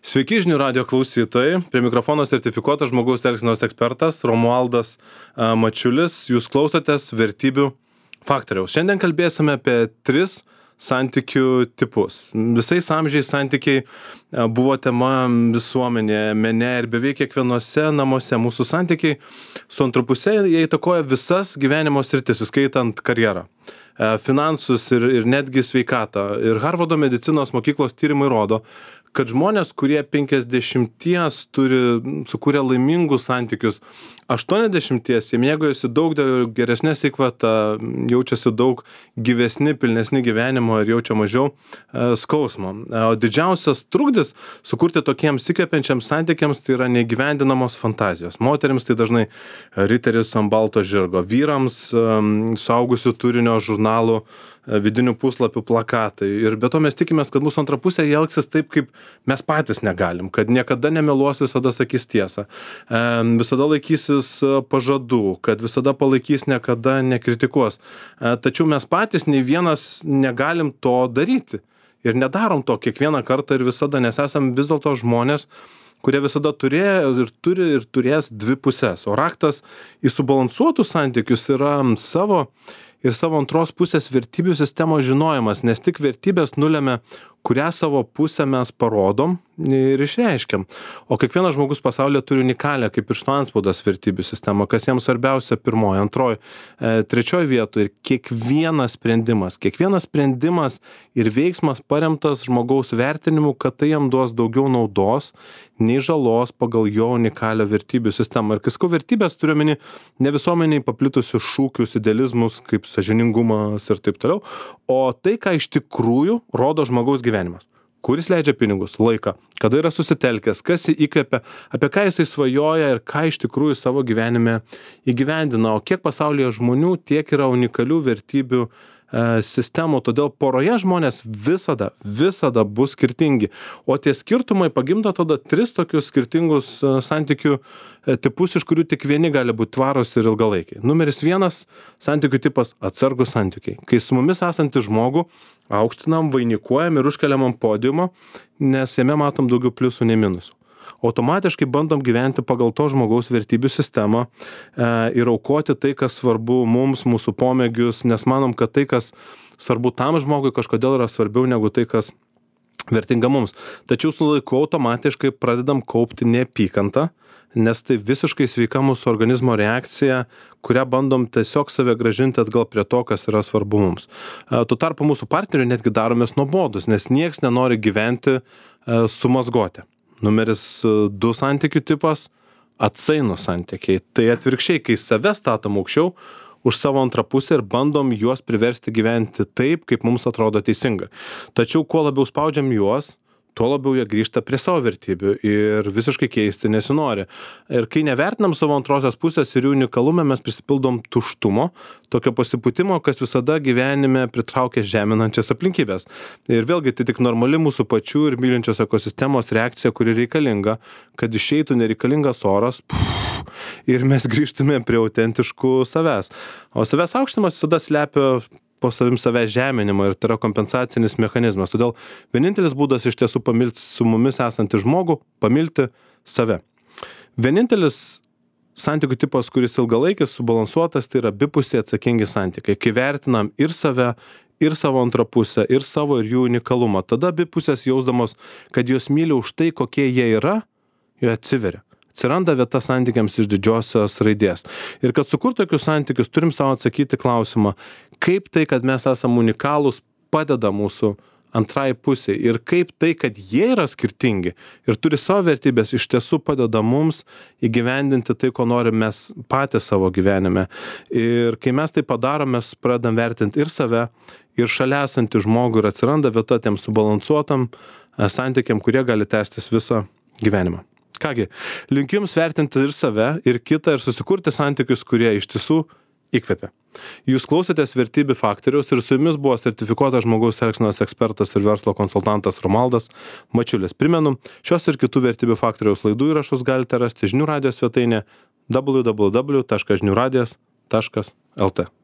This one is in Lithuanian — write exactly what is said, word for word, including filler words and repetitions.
Sveiki žinių radijo klausytojai, prie mikrofono sertifikuotas žmogaus elgsenos ekspertas Romualdas a, Mačiulis. Jūs klausotės vertybių faktoriaus. Šiandien kalbėsime apie tris santykių tipus. Visais amžiais santykiai a, buvo tema visuomenėje, mene ir beveik kiekvienose namuose. Mūsų santykiai su antru puse jie įtakoja visas gyvenimo sritis, įskaitant karjerą, a, finansus ir, ir netgi sveikatą. Ir Harvardo medicinos mokyklos tyrimai rodo, kad žmonės, kurie penkiasdešimties turi sukūrę laimingus santykius, aštuoniasdešimties jie mėgaujasi daug geresnė sveikata, jaučiasi daug gyvesni, pilnesni gyvenimo ir jaučia mažiau e, skausmo. E, o didžiausias trukdis sukurti tokiems įkvepiančiams santykiams tai yra neįgyvendinamos fantazijos. Moterims tai dažnai riteris ant balto žirgo, vyrams e, suaugusių turinio žurnalų vidinių puslapių plakatai. Ir be to mes tikimės, kad mūsų antra pusė jie elgsis taip, kaip mes patys negalim, kad niekada nemeluos, visada sakys tiesą, e, visada laikysis pažadų, kad visada palaikys, niekada nekritikuos. E, tačiau mes patys nei vienas negalim to daryti. Ir nedarom to kiekvieną kartą ir visada, nes esam vis dėlto žmonės, kurie visada turėjo ir turi ir turės dvi pusės. O raktas į subalansuotus santykius yra savo ir savo antros pusės vertybių sistemos žinojimas, nes tik vertybės nulemia, kurią savo pusę mes parodom ir išreiškiam. O kiekvienas žmogus pasaulyje turi unikalią, kaip piršto antspaudas vertybių sistemą, kas jiems svarbiausia pirmoji, antroji, e, trečioji vietoje. Ir kiekvienas sprendimas, kiekvienas sprendimas ir veiksmas paremtas žmogaus vertinimu, kad tai jam duos daugiau naudos, nei žalos pagal jo unikalią vertybių sistemą. Ir kai sakau vertybės, turiu omeny ne visuomeniai paplitusius šūkius, idealizmus, kaip sąžiningumas ir taip toliau, o tai, ką iš tikrųjų rodo žmogaus gyvenimas. Kuris leidžia pinigus, laiką, kada yra susitelkęs, kas jį įkvepia, apie ką jisai svajoja ir ką iš tikrųjų savo gyvenime įgyvendina. O kiek pasaulyje žmonių, tiek yra unikalių vertybių e, sistemų. Todėl poroje žmonės visada, visada bus skirtingi. O tie skirtumai pagimdo tada tris tokius skirtingus e, santykių e, tipus, iš kurių tik vieni gali būti tvarūs ir ilgalaikiai. Numeris vienas santykių tipas - atsargus santykiai. Kai su mumis esantį žmogų aukštinam, vainikuojam ir užkeliam ant podiumo, nes jame matom daugiau pliusų nei minusų. Automatiškai bandom gyventi pagal to žmogaus vertybių sistemą e, ir aukoti tai, kas svarbu mums, mūsų pomėgius, nes manom, kad tai, kas svarbu tam žmogui, kažkodėl yra svarbiau negu tai, kas vertinga mums. Tačiau su laiku automatiškai pradedam kaupti neapykantą, nes tai visiškai sveika mūsų organizmo reakcija, kurią bandom tiesiog save grąžinti atgal prie to, kas yra svarbu mums. E, tuo tarpu mūsų partnerių netgi daromės nuobodus, nes nieks nenori gyventi e, su mazgotė. Numeris du santykių tipas - atsainūs santykiai. Tai atvirkščiai, kai save statom aukščiau už savo antrą pusę ir bandom juos priversti gyventi taip, kaip mums atrodo teisinga. Tačiau kuo labiau spaudžiam juos, tuo labiau jie grįžta prie savo vertybių ir visiškai keisti nesinori. Ir kai nevertinam savo antrosios pusės ir jų unikalume, mes prisipildom tuštumo, tokio pasipūtimo, kas visada gyvenime pritraukia žeminančias aplinkybės. Ir vėlgi tai tik normali mūsų pačių ir mylinčios ekosistemos reakcija, kuri reikalinga, kad išeitų nereikalingas oras pff, ir mes grįžtume prie autentiškų savęs. O savęs aukštimas visada slepia po savim savęs žeminimą ir tai yra kompensacinis mechanizmas. Todėl vienintelis būdas iš tiesų pamilti su mumis esantį žmogų, pamilti save. Vienintelis santykių tipas, kuris ilgalaikis, subalansuotas, tai yra abipusiai atsakingi santykiai. Kai vertinam ir save, ir savo antrą pusę, ir savo ir jų unikalumą, tada abi pusės jausdamos, kad jos myli už tai, kokie jie yra, jie atsiveria. Atsiranda vieta santykiams iš didžiosios raidės. Ir kad sukurti tokius santykius, turim savo atsakyti klausimą, kaip tai, kad mes esame unikalūs, padeda mūsų antrai pusiai ir kaip tai, kad jie yra skirtingi ir turi savo vertybės, iš tiesų padeda mums įgyvendinti tai, ko norim mes patys savo gyvenime. Ir kai mes tai padarom, mes pradedam vertinti ir save, ir šalia esantį žmogų ir atsiranda vieta tiem subalansuotam santykiam, kurie gali tęstis visą gyvenimą. Kągi, linkiu jums vertinti ir save, ir kitą, ir susikurti santykius, kurie iš tiesų įkvepia. Jūs klausėtės vertybių faktoriaus ir su jumis buvo sertifikuotas žmogaus elgsenos ekspertas ir verslo konsultantas Romualdas Mačiulis. Primenu, šios ir kitų vertybių faktoriaus laidų įrašus galite rasti žinių radijo svetainėje w w w taškas žinių radijas taškas l t.